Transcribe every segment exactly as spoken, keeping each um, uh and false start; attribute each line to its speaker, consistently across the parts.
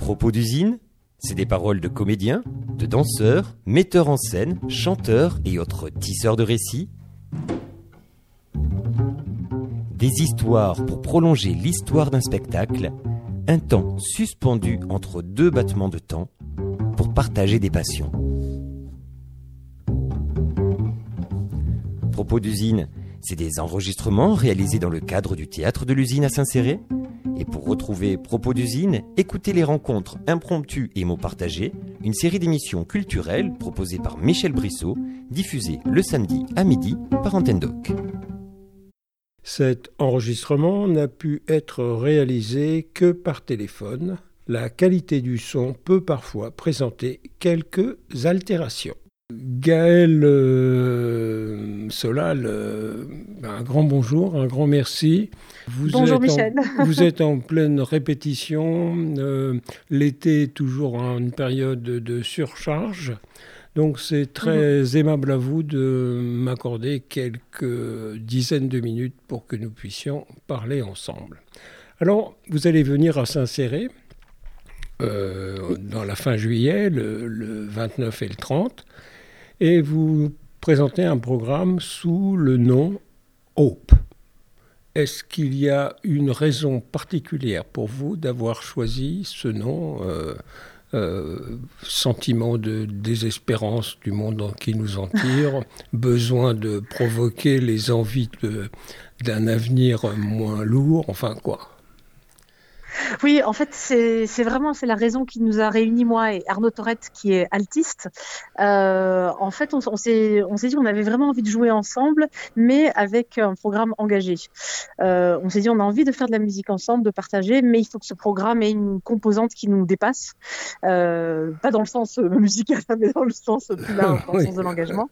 Speaker 1: Propos d'usine, c'est des paroles de comédiens, de danseurs, metteurs en scène, chanteurs et autres tisseurs de récits. Des histoires pour prolonger l'histoire d'un spectacle, un temps suspendu entre deux battements de temps pour partager des passions. Propos d'usine, c'est des enregistrements réalisés dans le cadre du théâtre de l'usine à Saint-Céré. Et pour retrouver Propos d'usine, écoutez les rencontres impromptues et mots partagés, une série d'émissions culturelles proposées par Michel Brissot, diffusée le samedi à midi par Antenne Doc.
Speaker 2: Cet enregistrement n'a pu être réalisé que par téléphone. La qualité du son peut parfois présenter quelques altérations. Gaël euh, Solal, euh, un grand bonjour, un grand merci. Vous
Speaker 3: bonjour
Speaker 2: êtes
Speaker 3: Michel.
Speaker 2: En, vous êtes en pleine répétition. Euh, l'été est toujours une période de surcharge. Donc c'est très mmh. aimable à vous de m'accorder quelques dizaines de minutes pour que nous puissions parler ensemble. Alors, vous allez venir à Saint-Céré euh, dans la fin juillet, le, le vingt-neuf et le trente. Et vous présentez un programme sous le nom Hope. Est-ce qu'il y a une raison particulière pour vous d'avoir choisi ce nom, euh, euh, sentiment de désespérance du monde qui nous en tire, besoin de provoquer les envies de, d'un avenir moins lourd, enfin quoi ?
Speaker 3: Oui, en fait, c'est, c'est vraiment c'est la raison qui nous a réunis, moi et Arnaud Torette, qui est altiste. Euh, en fait, on, on, s'est, on s'est dit qu'on avait vraiment envie de jouer ensemble, mais avec un programme engagé. Euh, on s'est dit on a envie de faire de la musique ensemble, de partager, mais il faut que ce programme ait une composante qui nous dépasse. Euh, pas dans le sens musical, mais dans le sens plus large, dans le oui. sens de l'engagement.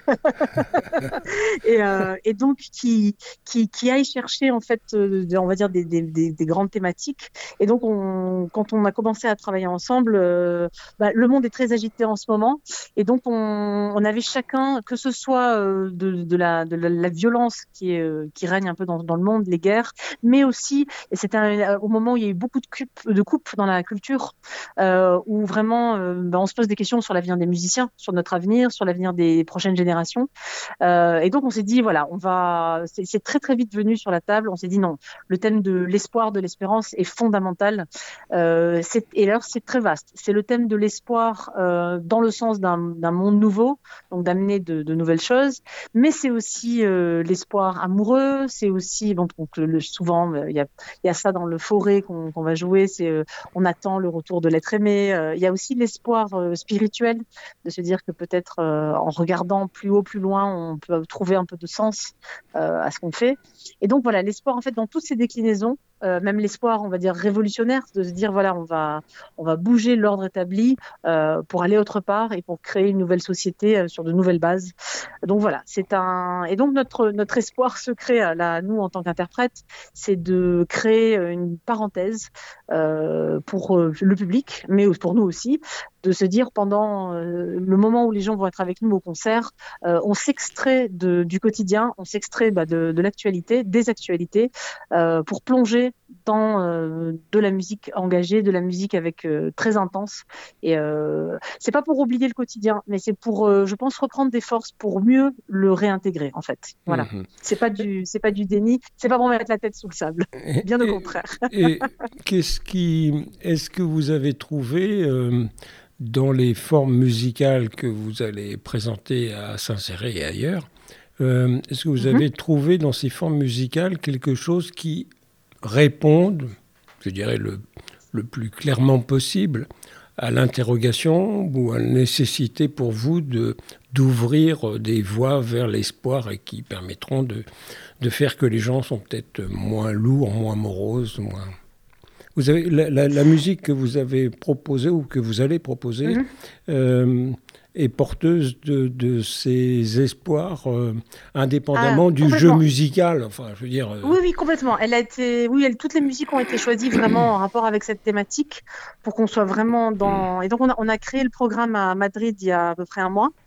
Speaker 3: et, euh, et donc, qui, qui, qui aille chercher, en fait, euh, on va dire, des, des, des, des grandes thématiques. Et donc, on, quand on a commencé à travailler ensemble, euh, bah, le monde est très agité en ce moment. Et donc, on, on avait chacun, que ce soit euh, de, de, la, de la, la violence qui, est, euh, qui règne un peu dans, dans le monde, les guerres, mais aussi, et c'était un, au moment où il y a eu beaucoup de coupes, de coupes dans la culture, euh, où vraiment, euh, bah, on se pose des questions sur l'avenir des musiciens, sur notre avenir, sur l'avenir des prochaines générations. Euh, et donc, on s'est dit, voilà, on va, c'est, c'est très, très vite venu sur la table. On s'est dit, non, le thème de l'espoir, de l'espérance est fondamental. Euh, c'est, et alors, c'est très vaste. C'est le thème de l'espoir euh, dans le sens d'un, d'un monde nouveau, donc d'amener de, de nouvelles choses, mais c'est aussi euh, l'espoir amoureux, c'est aussi, bon, donc, le, souvent, il euh, y, a, y a ça dans le forêt qu'on, qu'on va jouer, c'est euh, on attend le retour de l'être aimé. Il euh, y a aussi l'espoir euh, spirituel, de se dire que peut-être euh, en regardant plus haut, plus loin, on peut trouver un peu de sens euh, à ce qu'on fait. Et donc, voilà, l'espoir, en fait, dans toutes ses déclinaisons, Euh, même l'espoir, on va dire révolutionnaire, de se dire voilà, on va, on va bouger l'ordre établi euh, pour aller autre part et pour créer une nouvelle société euh, sur de nouvelles bases. Donc voilà, c'est un et donc notre notre espoir secret là, nous en tant qu'interprètes, c'est de créer une parenthèse euh, pour euh, le public, mais pour nous aussi, de se dire pendant euh, le moment où les gens vont être avec nous au concert, euh, on s'extrait de, du quotidien, on s'extrait bah, de, de l'actualité, des actualités, euh, pour plonger dans euh, de la musique engagée, de la musique avec euh, très intense. Et euh, c'est pas pour oublier le quotidien, mais c'est pour, euh, je pense, reprendre des forces pour mieux le réintégrer, en fait. Voilà. Mmh. C'est pas du, c'est pas du déni, c'est pas pour mettre la tête sous le sable. Bien au contraire.
Speaker 2: Et qu'est-ce qui, est-ce que vous avez trouvé euh, dans les formes musicales que vous allez présenter à Saint-Céré et ailleurs, euh, est-ce que vous avez mmh. trouvé dans ces formes musicales quelque chose qui réponde, je dirais le, le plus clairement possible, à l'interrogation ou à la nécessité pour vous de, d'ouvrir des voies vers l'espoir et qui permettront de, de faire que les gens sont peut-être moins lourds, moins moroses, moins... Vous avez, la, la, la musique que vous avez proposée ou que vous allez proposer mmh. euh, est porteuse de, de ces espoirs euh, indépendamment ah, du jeu musical. Enfin, je veux dire. Euh...
Speaker 3: Oui, oui, complètement. Elle a été, oui, elle, toutes les musiques ont été choisies vraiment en rapport avec cette thématique pour qu'on soit vraiment dans. Et donc on a, on a créé le programme à Madrid il y a à peu près un mois.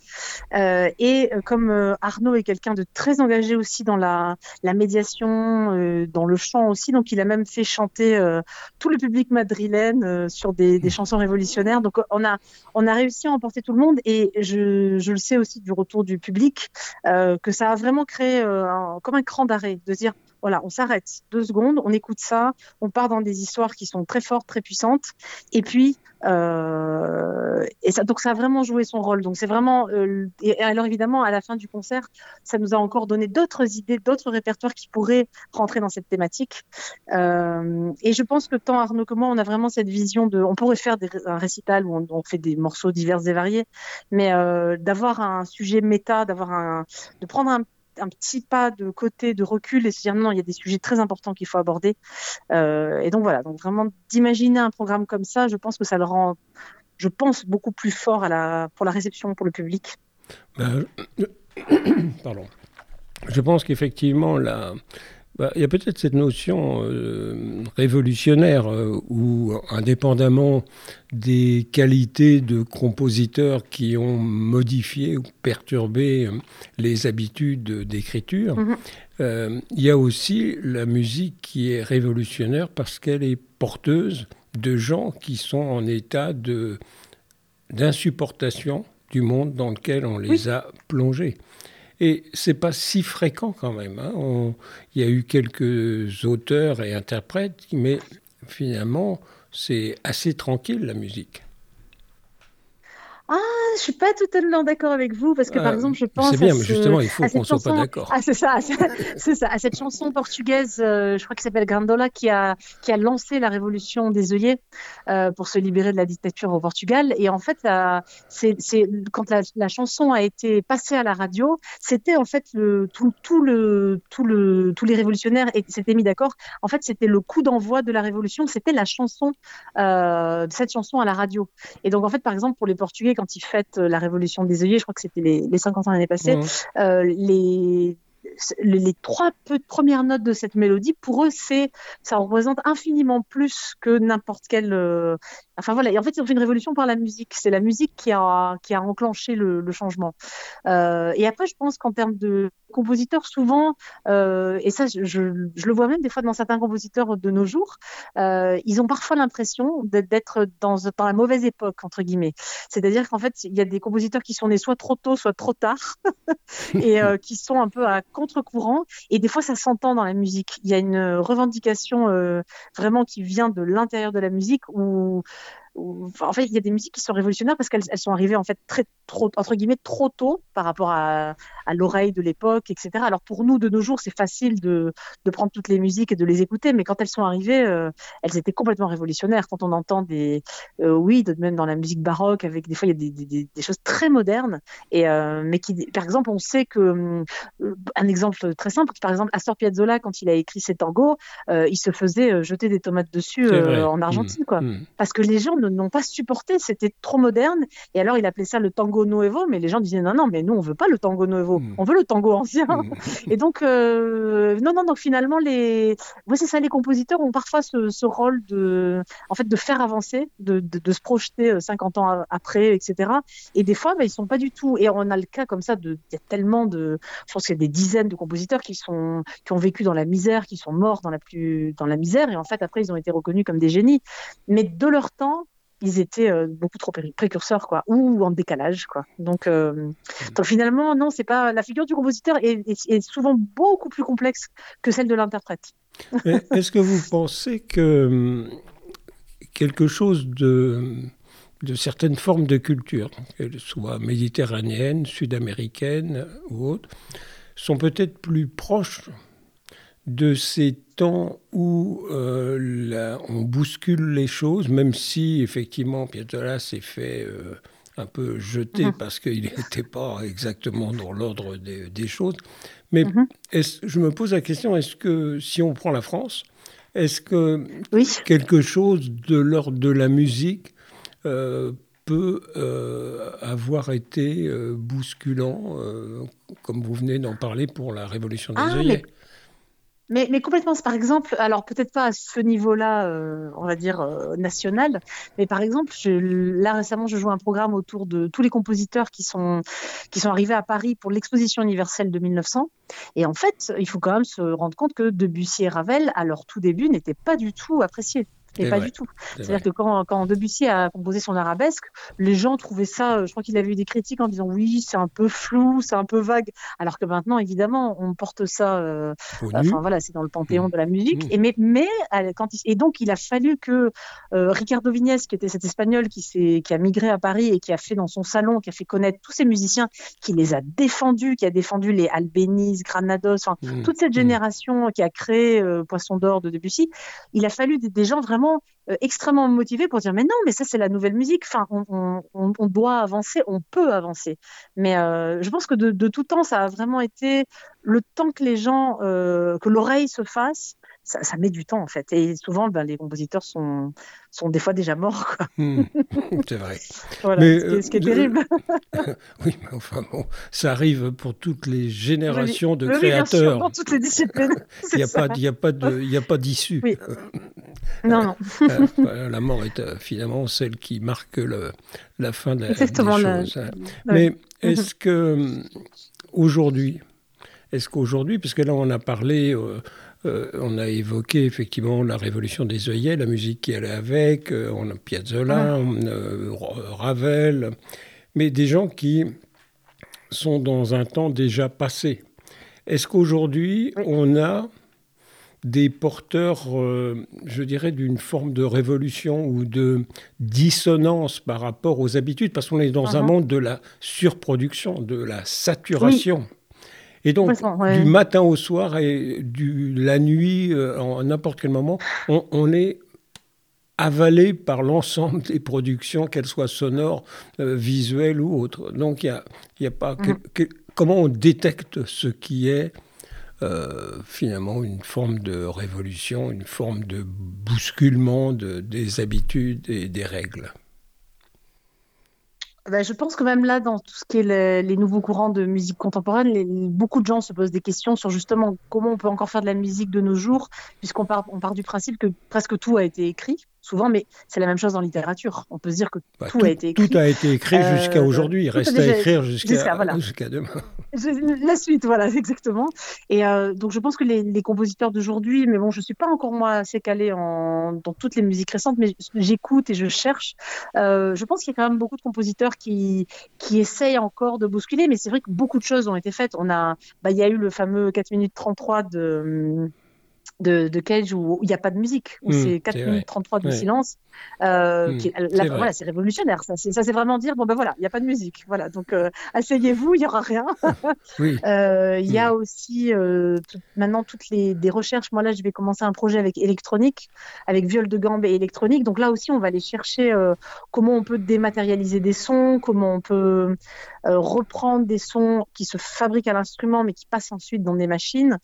Speaker 3: Euh, et euh, comme euh, Arnaud est quelqu'un de très engagé aussi dans la, la médiation, euh, dans le chant aussi, donc il a même fait chanter euh, tout le public madrilène euh, sur des, des chansons révolutionnaires. Donc on a, on a réussi à emporter tout le monde et je, je le sais aussi du retour du public euh, que ça a vraiment créé euh, un, comme un cran d'arrêt, de se dire voilà, on s'arrête deux secondes, on écoute ça, on part dans des histoires qui sont très fortes, très puissantes, et puis euh, et ça, donc ça a vraiment joué son rôle. Donc c'est vraiment euh, et alors évidemment à la fin du concert, ça nous a encore donné d'autres idées, d'autres répertoires qui pourraient rentrer dans cette thématique. Euh, et je pense que tant Arnaud que moi, on a vraiment cette vision de, on pourrait faire des, un récital où on, on fait des morceaux divers et variés, mais euh, d'avoir un sujet méta, d'avoir un, de prendre un un petit pas de côté, de recul et se dire non, il y a des sujets très importants qu'il faut aborder. Euh, et donc voilà, donc vraiment d'imaginer un programme comme ça, je pense que ça le rend, je pense, beaucoup plus fort à la, pour la réception, pour le public.
Speaker 2: Ben, pardon. Je pense qu'effectivement, la, bah, il y a peut-être cette notion euh, révolutionnaire euh, où, indépendamment des qualités de compositeurs qui ont modifié ou perturbé euh, les habitudes d'écriture, mm-hmm. euh, il y a aussi la musique qui est révolutionnaire parce qu'elle est porteuse de gens qui sont en état de, d'insupportation du monde dans lequel on les oui. a plongés. Et c'est pas si fréquent quand même. Hein. On, il y a eu quelques auteurs et interprètes, mais finalement, c'est assez tranquille la musique.
Speaker 3: Ah, je suis pas totalement d'accord avec vous parce que euh, par exemple, je pense
Speaker 2: c'est bien,
Speaker 3: à
Speaker 2: mais
Speaker 3: ce,
Speaker 2: justement, il faut qu'on
Speaker 3: chanson,
Speaker 2: soit pas d'accord.
Speaker 3: Ah, c'est ça, c'est ça, à cette chanson portugaise, euh, je crois qu'elle s'appelle Grandola, qui a qui a lancé la révolution des œillets euh, pour se libérer de la dictature au Portugal. Et en fait, euh, c'est c'est quand la, la chanson a été passée à la radio, c'était en fait le tout tout le tout le tous les révolutionnaires s'étaient mis d'accord. En fait, c'était le coup d'envoi de la révolution, c'était la chanson euh, cette chanson à la radio. Et donc en fait, par exemple, pour les Portugais, quand ils fêtent la révolution des œillets, je crois que c'était les, les cinquante ans l'année passée, mmh. euh, les, les, les trois peu, premières notes de cette mélodie, pour eux, c'est, ça représente infiniment plus que n'importe quel... Euh, enfin voilà, et en fait, ils ont fait une révolution par la musique. C'est la musique qui a, qui a enclenché le, le changement. Euh, et après, je pense qu'en termes de compositeurs, souvent, euh, et ça, je, je, je le vois même des fois dans certains compositeurs de nos jours, euh, ils ont parfois l'impression d'être dans, dans la mauvaise époque, entre guillemets. C'est-à-dire qu'en fait, il y a des compositeurs qui sont nés soit trop tôt, soit trop tard, et euh, qui sont un peu à contre-courant. Et des fois, ça s'entend dans la musique. Il y a une revendication euh, vraiment qui vient de l'intérieur de la musique où en fait, il y a des musiques qui sont révolutionnaires parce qu'elles elles sont arrivées en fait très trop entre guillemets trop tôt par rapport à, à l'oreille de l'époque, et cetera. Alors pour nous de nos jours, c'est facile de, de prendre toutes les musiques et de les écouter, mais quand elles sont arrivées, euh, elles étaient complètement révolutionnaires. Quand on entend des, euh, oui, même dans la musique baroque, avec des fois il y a des, des, des choses très modernes, et euh, mais qui, par exemple, on sait que euh, un exemple très simple, par exemple Astor Piazzolla, quand il a écrit ses tangos, euh, il se faisait jeter des tomates dessus euh, en Argentine, mmh. quoi, mmh. parce que les gens ne n'ont pas supporté, c'était trop moderne. Et alors, il appelait ça le tango nuevo, mais les gens disaient non, non, mais nous, on veut pas le tango nuevo, mmh. on veut le tango ancien. Mmh. Et donc, euh, non, non, donc finalement, les, oui, c'est ça, les compositeurs ont parfois ce, ce rôle de, en fait, de faire avancer, de, de, de se projeter cinquante ans après, et cetera. Et des fois, bah, ils sont pas du tout. Et on a le cas comme ça de, il y a tellement de, je pense qu'il y a des dizaines de compositeurs qui sont, qui ont vécu dans la misère, qui sont morts dans la plus, dans la misère. Et en fait, après, ils ont été reconnus comme des génies. Mais de leur temps, ils étaient euh, beaucoup trop précurseurs, quoi, ou en décalage, quoi. Donc, euh, mmh. donc finalement, non, c'est pas la figure du compositeur est, est, est souvent beaucoup plus complexe que celle de l'interprète.
Speaker 2: Mais est-ce que vous pensez que quelque chose de de certaines formes de culture, qu'elles soient méditerranéennes, sud-américaines ou autres, sont peut-être plus proches de ces temps où euh, la, on bouscule les choses, même si effectivement Piazzolla s'est fait euh, un peu jeter mmh. parce qu'il n'était pas exactement dans l'ordre des, des choses. Mais mmh. est-ce, je me pose la question, est-ce que si on prend la France, est-ce que oui. quelque chose de l'ordre de la musique euh, peut euh, avoir été euh, bousculant, euh, comme vous venez d'en parler pour la Révolution des
Speaker 3: ah,
Speaker 2: œillets?
Speaker 3: Mais, mais complètement, c'est par exemple, alors peut-être pas à ce niveau-là, euh, on va dire euh, national, mais par exemple, je, là récemment, je joue un programme autour de tous les compositeurs qui sont, qui sont arrivés à Paris pour l'exposition universelle de mille neuf cents. Et en fait, il faut quand même se rendre compte que Debussy et Ravel, à leur tout début, n'étaient pas du tout appréciés. Mais
Speaker 2: C'est
Speaker 3: pas
Speaker 2: vrai,
Speaker 3: du tout.
Speaker 2: c'est
Speaker 3: C'est-à-dire
Speaker 2: vrai.
Speaker 3: que quand, quand Debussy a composé son arabesque, les gens trouvaient ça, euh, je crois qu'il avait eu des critiques en disant oui, c'est un peu flou, c'est un peu vague. Alors que maintenant, évidemment, on porte ça, euh,
Speaker 2: Au
Speaker 3: enfin
Speaker 2: nu.
Speaker 3: voilà, c'est dans le
Speaker 2: Mmh.
Speaker 3: panthéon de la musique.
Speaker 2: Mmh.
Speaker 3: Et mais, mais euh, quand il, et donc il a fallu que euh, Ricardo Vignes, qui était cet Espagnol qui s'est, qui a migré à Paris et qui a fait dans son salon, qui a fait connaître tous ces musiciens, qui les a défendus, qui a défendu les Albéniz, Granados, enfin
Speaker 2: Mmh.
Speaker 3: toute cette
Speaker 2: Mmh.
Speaker 3: génération qui a créé euh, Poisson d'or de Debussy. Il a fallu des, des gens vraiment euh, extrêmement motivés pour dire mais non, mais ça c'est la nouvelle musique. Enfin, on, on, on, on doit avancer, on peut avancer. Mais euh, je pense que de, de tout temps, ça a vraiment été le temps que les gens, euh, que l'oreille se fasse. Ça, ça met du temps en fait. Et souvent, ben, les compositeurs sont, sont des fois déjà morts, quoi.
Speaker 2: Mmh. C'est vrai.
Speaker 3: Voilà,
Speaker 2: Mais
Speaker 3: ce qui
Speaker 2: euh,
Speaker 3: est, ce qui est
Speaker 2: euh,
Speaker 3: terrible.
Speaker 2: oui, mais enfin bon, ça arrive pour toutes les
Speaker 3: Oui,
Speaker 2: générations de
Speaker 3: oui, oui, bien sûr,
Speaker 2: créateurs.
Speaker 3: dans toutes les disciplines,
Speaker 2: Il
Speaker 3: c'est
Speaker 2: n'y a
Speaker 3: ça.
Speaker 2: pas, il y a pas de, il y a pas d'issue.
Speaker 3: Oui,
Speaker 2: Euh,
Speaker 3: non, non,
Speaker 2: euh, voilà, la mort est euh, finalement celle qui marque le- la fin de- des
Speaker 3: exactement. Le,
Speaker 2: choses, hein.
Speaker 3: ouais.
Speaker 2: Mais
Speaker 3: Mhm.
Speaker 2: est-ce que hum, aujourd'hui, est-ce qu'aujourd'hui, parce que là on a parlé, euh, euh, on a évoqué effectivement la révolution des œillets, la musique qui allait avec, euh, on a
Speaker 3: Mhm.
Speaker 2: Piazzolla, euh, Ravel, mais des gens qui sont dans un temps déjà passé. Est-ce qu'aujourd'hui
Speaker 3: Oui.
Speaker 2: on a des porteurs, euh, je dirais, d'une forme de révolution ou de dissonance par rapport aux habitudes, parce qu'on est dans un
Speaker 3: Mhm.
Speaker 2: monde de la surproduction, de la
Speaker 3: Oui,
Speaker 2: saturation. Et donc,
Speaker 3: complètement.
Speaker 2: du
Speaker 3: Ouais.
Speaker 2: matin au soir et du, la nuit, euh, en n'importe quel moment, on, on est avalé par l'ensemble des productions, qu'elles soient sonores, euh, visuelles ou autres. Donc, il y a, il y a pas...
Speaker 3: Mhm.
Speaker 2: quel- quel- comment on détecte ce qui est euh, finalement une forme de révolution, une forme de bousculement de, des habitudes et des règles.
Speaker 3: Ben, je pense que même là, dans tout ce qui est le- les nouveaux courants de musique contemporaine, les- beaucoup de gens se posent des questions sur justement comment on peut encore faire de la musique de nos jours, puisqu'on part, on part du principe que presque tout a été écrit, souvent, mais c'est la même chose en littérature. On peut se dire que
Speaker 2: Bah,
Speaker 3: tout a
Speaker 2: tout,
Speaker 3: été
Speaker 2: tout
Speaker 3: écrit.
Speaker 2: a été écrit jusqu'à
Speaker 3: Euh,
Speaker 2: aujourd'hui. Il
Speaker 3: tout a
Speaker 2: reste à
Speaker 3: déjà
Speaker 2: écrire
Speaker 3: jusqu'à,
Speaker 2: jusqu'à
Speaker 3: voilà.
Speaker 2: jusqu'à demain.
Speaker 3: Je- La suite, voilà, exactement. Et euh, donc, je pense que les, les compositeurs d'aujourd'hui, mais bon, je suis pas encore moi assez calée en, dans toutes les musiques récentes, mais j'écoute et je cherche. Euh, je pense qu'il y a quand même beaucoup de compositeurs qui qui essayent encore de bousculer, mais c'est vrai que beaucoup de choses ont été faites. On a, bah, il y a eu le fameux quatre minutes trente-trois de de, de Cage où il n'y a pas de musique, où
Speaker 2: Hum,
Speaker 3: c'est quatre
Speaker 2: c'est
Speaker 3: minutes
Speaker 2: vrai.
Speaker 3: trente-trois de
Speaker 2: Ouais.
Speaker 3: silence. Euh, qui
Speaker 2: Hum,
Speaker 3: est, là,
Speaker 2: c'est vrai.
Speaker 3: voilà, c'est révolutionnaire. Ça, c'est, ça, c'est vraiment dire, bon ben voilà, il n'y a pas de musique. Voilà, donc euh, asseyez-vous, il n'y aura rien.
Speaker 2: Oui.
Speaker 3: Euh, Il y
Speaker 2: Hum,
Speaker 3: a aussi euh, tout- maintenant toutes les des recherches. Moi là, je vais commencer un projet avec électronique, avec viol de gambe et électronique. Donc là aussi, on va aller chercher euh, comment on peut dématérialiser des sons, comment on peut euh, reprendre des sons qui se fabriquent à l'instrument mais qui passent ensuite dans des machines.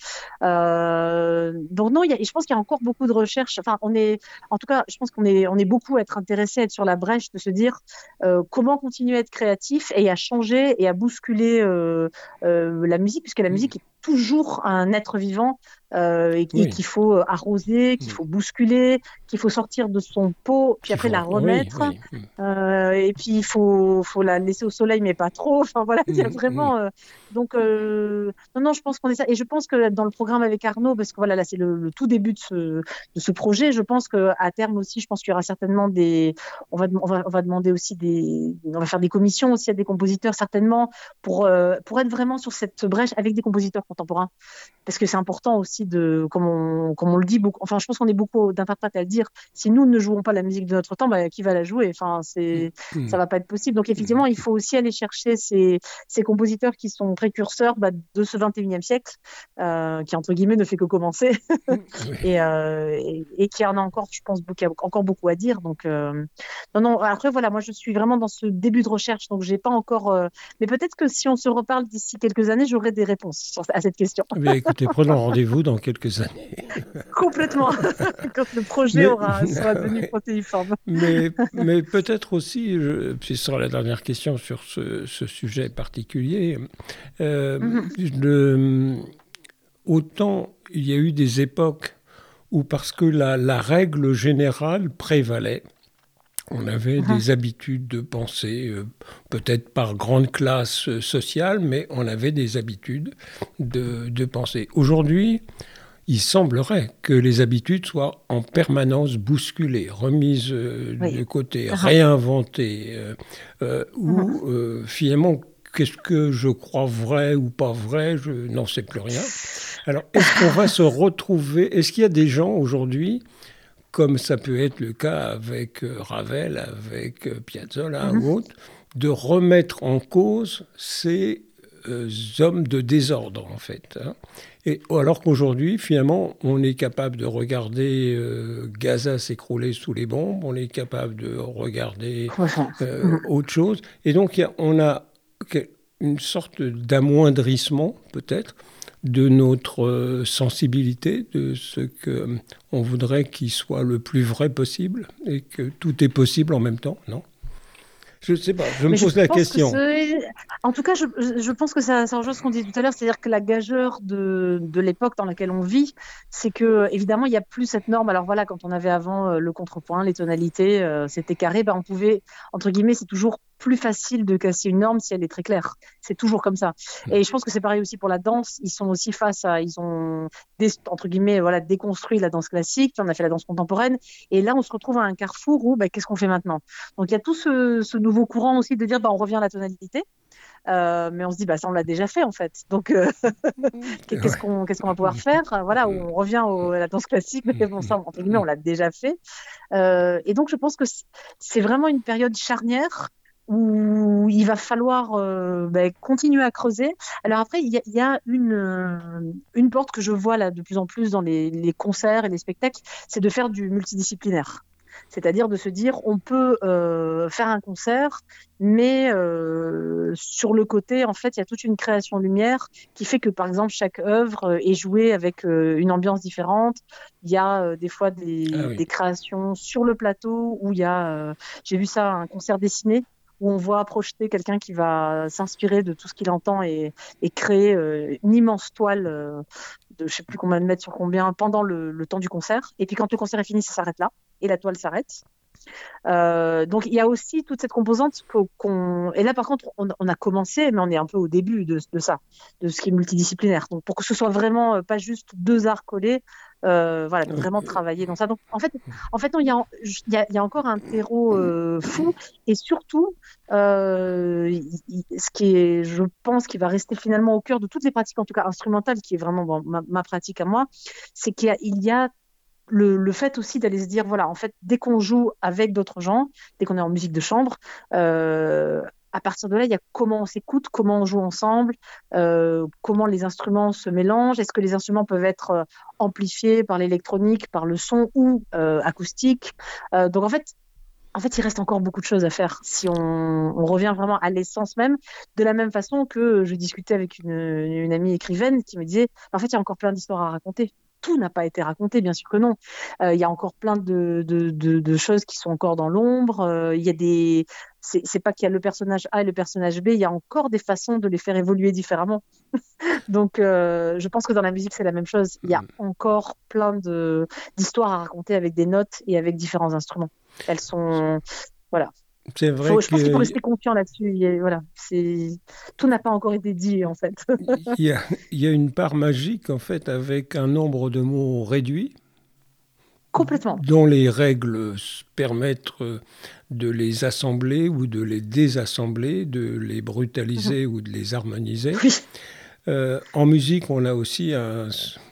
Speaker 3: Euh, donc non, il y a, et je pense qu'il y a encore beaucoup de recherches. Enfin, on est, en tout cas, je pense qu'on est, on est beaucoup à être intéressé, à être sur la brèche, de se dire euh, comment continuer à être créatif et à changer et à bousculer euh, euh, la musique, puisque la
Speaker 2: hum.
Speaker 3: musique est toujours un être vivant euh, et, et
Speaker 2: Oui.
Speaker 3: qu'il faut arroser, qu'il
Speaker 2: Hum.
Speaker 3: faut bousculer, qu'il faut sortir de son pot, puis
Speaker 2: Qu'il
Speaker 3: après
Speaker 2: faut...
Speaker 3: la
Speaker 2: Oui,
Speaker 3: remettre.
Speaker 2: oui. Hum,
Speaker 3: Euh, et puis il faut, faut la laisser au soleil, mais pas trop. Enfin voilà, il y a
Speaker 2: hum, hum.
Speaker 3: vraiment. Euh, donc euh, non, non, je pense qu'on est ça. Et je pense que dans le programme avec Arnaud, parce que voilà, là c'est le, le tout début de ce, de ce projet. Je pense que à terme aussi, je pense qu'il y aura certainement des. On va, on va, on va demander aussi des. On va faire des commissions aussi à des compositeurs certainement pour euh, pour être vraiment sur cette brèche avec des compositeurs contemporains. Parce que c'est important aussi de, comme on, comme on le dit beaucoup. Enfin, je pense qu'on est beaucoup d'interprètes à le dire. Si nous ne jouons pas la musique de notre temps, bah, qui va la jouer? Enfin, c'est, ça
Speaker 2: Hum,
Speaker 3: va pas être possible. Donc effectivement,
Speaker 2: hum.
Speaker 3: il faut aussi aller chercher ces, ces compositeurs qui sont précurseurs bah, de ce vingt et unième siècle, euh, qui entre guillemets ne fait que commencer
Speaker 2: Oui.
Speaker 3: et, euh, et, et qui en a encore, je pense, beaucoup, encore beaucoup à dire. Donc euh, non, non. Après voilà, moi je suis vraiment dans ce début de recherche, donc j'ai pas encore. Euh, mais peut-être que si on se reparle d'ici quelques années, j'aurai des réponses sur- à cette question.
Speaker 2: Eh bien, écoutez, prenons rendez-vous dans quelques années.
Speaker 3: Complètement, quand le projet
Speaker 2: Mais,
Speaker 3: aura, sera devenu protéiforme.
Speaker 2: mais, mais peut-être aussi, je, ce sera la dernière question sur ce, ce sujet particulier, euh,
Speaker 3: Mhm.
Speaker 2: le, autant il y a eu des époques où, parce que la, la règle générale prévalait, on avait
Speaker 3: Mhm.
Speaker 2: des habitudes de pensée, euh, peut-être par grande classe euh, sociale, mais on avait des habitudes de, de penser. Aujourd'hui, il semblerait que les habitudes soient en permanence bousculées, remises euh,
Speaker 3: Oui.
Speaker 2: de côté,
Speaker 3: Mhm.
Speaker 2: réinventées, euh, euh,
Speaker 3: Mhm.
Speaker 2: ou euh, finalement, qu'est-ce que je crois vrai ou pas vrai, je n'en sais plus rien. Alors, est-ce qu'on va se retrouver, est-ce qu'il y a des gens aujourd'hui, comme ça peut être le cas avec euh, Ravel, avec euh, Piazzolla
Speaker 3: Mhm.
Speaker 2: ou autre, de remettre en cause ces euh, hommes de désordre, en fait, hein. Et alors qu'aujourd'hui, finalement, on est capable de regarder euh, Gaza s'écrouler sous les bombes, on est capable de regarder
Speaker 3: Complètement.
Speaker 2: euh,
Speaker 3: Mhm.
Speaker 2: autre chose. Et donc, il y a- on a que- une sorte d'amoindrissement, peut-être, de notre euh, sensibilité, de ce que on voudrait qu'il soit le plus vrai possible et que tout est possible en même temps, non? Je ne sais pas, je me
Speaker 3: Mais je
Speaker 2: pose la
Speaker 3: pense que
Speaker 2: question.
Speaker 3: c'est. En tout cas, je, je je pense que ça, ça rejoint ce qu'on disait tout à l'heure, c'est-à-dire que la gageure de, de l'époque dans laquelle on vit, c'est que, évidemment, il n'y a plus cette norme. Alors voilà, quand on avait avant euh, le contrepoint, les tonalités, euh, c'était carré, ben, on pouvait, entre guillemets, c'est toujours plus facile de casser une norme si elle est très claire. C'est toujours comme ça. Et je pense que c'est pareil aussi pour la danse. Ils sont aussi face à. Ils ont, dé- entre guillemets, voilà, déconstruit la danse classique, puis on a fait la danse contemporaine. Et là, on se retrouve à un carrefour où, ben, qu'est-ce qu'on fait maintenant? Donc il y a tout ce, ce nouveau courant aussi de dire bah, on revient à la tonalité, euh, mais on se dit bah ça on l'a déjà fait en fait. Donc euh, qu'est-ce
Speaker 2: Ouais.
Speaker 3: qu'on qu'est-ce qu'on va pouvoir faire? Voilà, on revient au, à la danse classique, mais bon ça entre guillemets on l'a déjà fait. Euh, et donc je pense que c'est vraiment une période charnière où il va falloir euh, bah, continuer à creuser. Alors après, il y a, il y a une, euh, une porte que je vois là de plus en plus dans les, les concerts et les spectacles, c'est de faire du multidisciplinaire. C'est-à-dire de se dire, on peut euh, faire un concert, mais euh, sur le côté, en fait, il y a toute une création lumière qui fait que, par exemple, chaque œuvre euh, est jouée avec euh, une ambiance différente. Il y a euh, des fois
Speaker 2: Ah
Speaker 3: des,
Speaker 2: oui.
Speaker 3: des créations sur le plateau où il y a, euh, j'ai vu ça, un concert dessiné où on voit projeter quelqu'un qui va s'inspirer de tout ce qu'il entend et, et créer euh, une immense toile euh, de je sais plus combien de mètres sur combien pendant le, le temps du concert. Et puis quand le concert est fini, ça s'arrête là et la toile s'arrête. Euh, donc il y a aussi toute cette composante qu'o- qu'on et là par contre on, on a commencé mais on est un peu au début de, de ça, de ce qui est multidisciplinaire. Donc pour que ce soit vraiment euh, pas juste deux arts collés, euh, voilà, de
Speaker 2: Oui.
Speaker 3: vraiment travailler dans ça. Donc en fait, en fait non, il y a, il y a, il y a encore un terreau euh, fou et surtout euh, il- il- ce qui est, je pense, qui va rester finalement au cœur de toutes les pratiques, en tout cas instrumentales, qui est vraiment bon, ma, ma pratique à moi, c'est qu'il y a, il y a le, le fait aussi d'aller se dire, voilà, en fait, dès qu'on joue avec d'autres gens, dès qu'on est en musique de chambre, euh, à partir de là, il y a comment on s'écoute, comment on joue ensemble, euh, comment les instruments se mélangent, est-ce que les instruments peuvent être euh, amplifiés par l'électronique, par le son ou euh, acoustique. Euh, donc en fait, en fait, il reste encore beaucoup de choses à faire si on, on revient vraiment à l'essence même, de la même façon que je discutais avec une, une amie écrivaine qui me disait, en fait, il y a encore plein d'histoires à raconter. Tout n'a pas été raconté, bien sûr que non. Euh, il y a encore plein de, de, de, de choses qui sont encore dans l'ombre. Euh, il y a des, c'est c'est pas qu'il y a le personnage A et le personnage B, il y a encore des façons de les faire évoluer différemment. Donc, euh, je pense que dans la musique, c'est la même chose. Il y a encore plein de d'histoires à raconter avec des notes et avec différents instruments. Elles sont, voilà.
Speaker 2: C'est vrai
Speaker 3: Faut, je pense qu'il faut
Speaker 2: qu'il
Speaker 3: rester confiant là-dessus. Il y a- Voilà, c'est tout n'a pas encore été dit en fait.
Speaker 2: y a, il y a une part magique, en fait, avec un nombre de mots réduit,
Speaker 3: Complètement.
Speaker 2: dont les règles s- permettent euh, de les assembler ou de les désassembler, de les
Speaker 3: Mhm.
Speaker 2: brutaliser ou de les harmoniser.
Speaker 3: Oui,
Speaker 2: Euh, en musique, on a aussi un,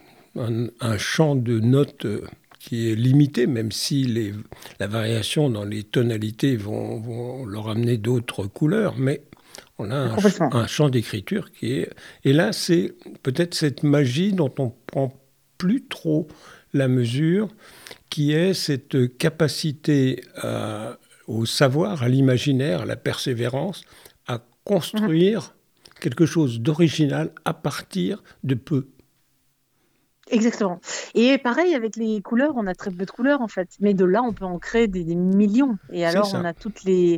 Speaker 2: un- un champ de notes euh, qui est limité, même si les, la variation dans les tonalités vont, vont leur amener d'autres couleurs, mais on a un, ch-
Speaker 3: complètement.
Speaker 2: un champ d'écriture qui est... Et là, c'est peut-être cette magie dont on prend plus trop la mesure, qui est cette capacité à- au savoir, à l'imaginaire, à la persévérance, à
Speaker 3: Mhm.
Speaker 2: construire quelque chose d'original à partir de peu.
Speaker 3: Exactement. Et pareil avec les couleurs, on a très peu de couleurs en fait, mais de là on peut en créer des, des millions. Et
Speaker 2: C'est
Speaker 3: alors on
Speaker 2: ça.
Speaker 3: a toutes les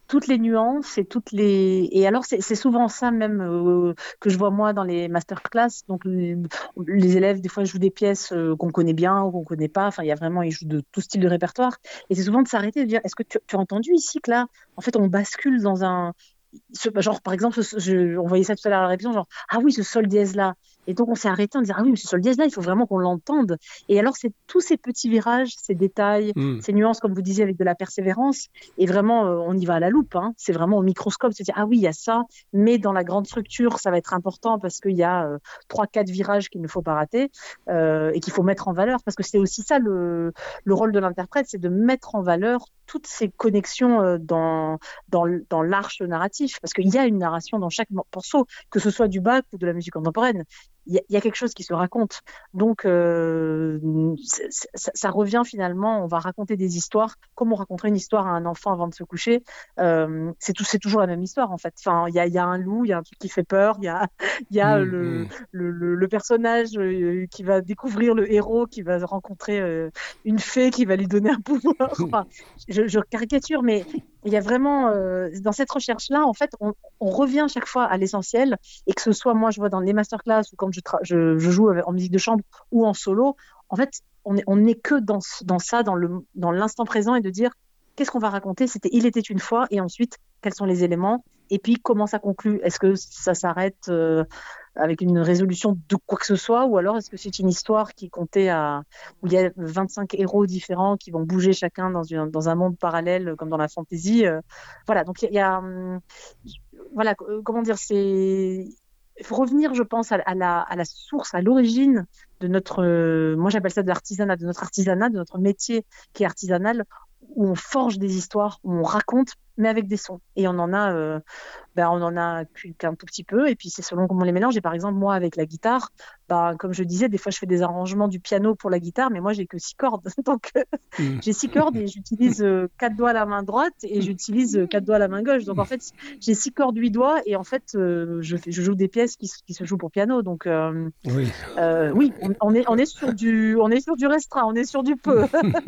Speaker 3: toutes les nuances et toutes les et alors c'est c'est souvent ça même euh, que je vois moi dans les masterclass. Donc les, les élèves des fois jouent des pièces euh, qu'on connaît bien ou qu'on connaît pas. Enfin il y a vraiment ils jouent de tout style de répertoire et c'est souvent de s'arrêter et de dire est-ce que tu, tu as entendu ici que là en fait on bascule dans un ce- genre par exemple ce- je, on voyait ça tout à l'heure à la répétition genre ah oui ce sol dièse là et donc on s'est arrêté en disant ah oui mais ce sol dièse là il faut vraiment qu'on l'entende et alors c'est tous ces petits virages ces détails
Speaker 2: Hmm.
Speaker 3: ces nuances comme vous disiez avec de la persévérance et vraiment, euh, on y va à la loupe, hein. C'est vraiment au microscope. Se dire, ah oui, il y a ça, mais dans la grande structure, ça va être important parce qu'il y a euh, trois, quatre virages qu'il ne faut pas rater euh, et qu'il faut mettre en valeur. Parce que c'est aussi ça le, le rôle de l'interprète, c'est de mettre en valeur toutes ces connexions euh, dans, dans, l- dans l'arche narratif. Parce qu'il y a une narration dans chaque morceau, que ce soit du Bach ou de la musique contemporaine. Il y, a, il y a quelque chose qui se raconte. Donc, euh, c'est- c'est- ça, ça revient finalement, on va raconter des histoires, comme on raconterait une histoire à un enfant avant de se coucher. Euh, c'est tout, c'est toujours la même histoire en fait. Enfin, il y a, il y a un loup, il y a un truc qui fait peur, il y a, il y a
Speaker 2: Hmm,
Speaker 3: le,
Speaker 2: hmm.
Speaker 3: le, le, le personnage euh, qui va découvrir le héros, qui va rencontrer euh, une fée qui va lui donner un pouvoir. Enfin, je, je caricature, mais il y a vraiment, euh, dans cette recherche-là, en fait, on, on revient chaque fois à l'essentiel, et que ce soit moi, je vois dans les masterclass ou quand je, tra- je, je joue avec- en musique de chambre ou en solo, en fait, on est, on n'est que dans, ce- dans ça, dans le, dans l'instant présent, et de dire qu'est-ce qu'on va raconter? C'était il était une fois, et ensuite, quels sont les éléments? Et puis, comment ça conclut? Est-ce que ça s'arrête euh, avec une résolution de quoi que ce soit, ou alors est-ce que c'est une histoire qui comptait à où il y a vingt-cinq héros différents qui vont bouger chacun dans, une, dans un monde parallèle comme dans la fantasy. Euh, voilà, donc il y, y a, hum, voilà, euh, comment dire, c'est il faut revenir, je pense, à, à la, à la source, à l'origine de notre, euh, moi j'appelle ça de l'artisanat, de notre artisanat, de notre métier qui est artisanal, où on forge des histoires, où on raconte, mais avec des sons. Et on en a, euh, ben, on en a qu'un tout petit peu, et puis c'est selon comment on les mélange. Et par exemple, moi, avec la guitare, ben, comme je disais, des fois, je fais des arrangements du piano pour la guitare, mais moi, j'ai que six cordes. Donc, euh,
Speaker 2: Hmm.
Speaker 3: j'ai six cordes et j'utilise euh, quatre doigts à la main droite et j'utilise euh, quatre doigts à la main gauche. Donc, en fait, j'ai six cordes, huit doigts, et en fait, euh, je, fais- je joue des pièces qui, se- qui se jouent pour piano. Donc, euh,
Speaker 2: Oui.
Speaker 3: euh, oui, on, on est, on est sur du, on est sur du restreint, on est sur du peu.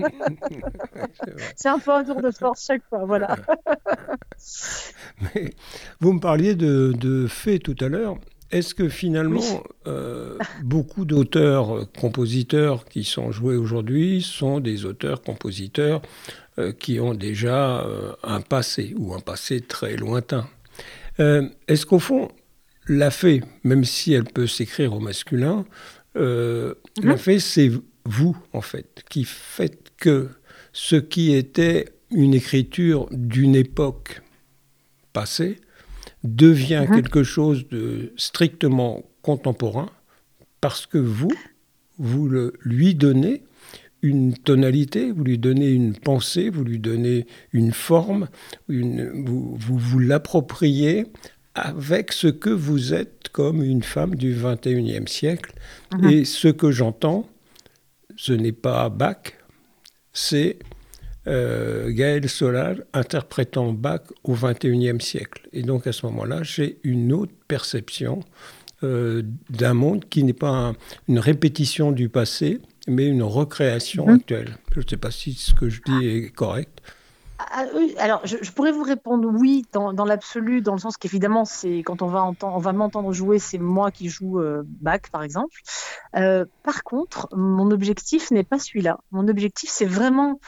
Speaker 2: C'est vrai.
Speaker 3: C'est un peu un tour de force chaque fois, voilà.
Speaker 2: Mais vous me parliez de, de faits tout à l'heure. Est-ce que
Speaker 3: Oui.
Speaker 2: finalement, euh, beaucoup d'auteurs, euh, compositeurs qui sont joués aujourd'hui sont des auteurs, compositeurs euh, qui ont déjà euh, un passé ou un passé très lointain? Euh, Est-ce qu'au fond, la fée, même si elle peut s'écrire au masculin, euh, la
Speaker 3: Mhm,
Speaker 2: fée, c'est vous, en fait, qui faites que ce qui était une écriture d'une époque passée devient
Speaker 3: mhm.
Speaker 2: quelque chose de strictement contemporain parce que vous, vous le, lui donnez une tonalité, vous lui donnez une pensée, vous lui donnez une forme, une, vous, vous vous l'appropriez avec ce que vous êtes comme une femme du vingt et unième siècle.
Speaker 3: Mhm.
Speaker 2: Et ce que j'entends, ce n'est pas Bach, c'est euh, Gaël Solal interprétant Bach au vingt et unième siècle. Et donc à ce moment-là, j'ai une autre perception euh, d'un monde qui n'est pas un- une répétition du passé, mais une recréation
Speaker 3: Mhm.
Speaker 2: actuelle. Je ne sais pas si ce que je dis est correct.
Speaker 3: Ah, oui, alors je, je pourrais vous répondre oui dans, dans l'absolu, dans le sens qu'évidemment, c'est quand on va entendre, on va m'entendre jouer, c'est moi qui joue euh, Bach, par exemple. Euh, par contre, mon objectif n'est pas celui-là. Mon objectif, c'est vraiment